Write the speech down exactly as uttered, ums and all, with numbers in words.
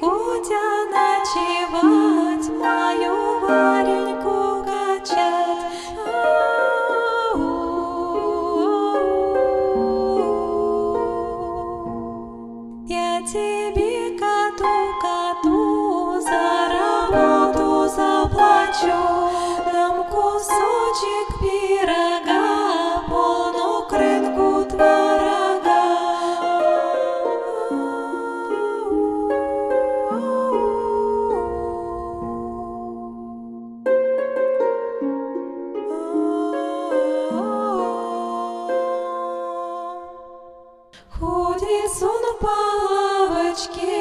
Кутя ночевать, мою Вареньку качать. Я тебе коту-коту за работу заплачу, дам кусочек пирога, полну крынку творога. Ходит сон по лавочке,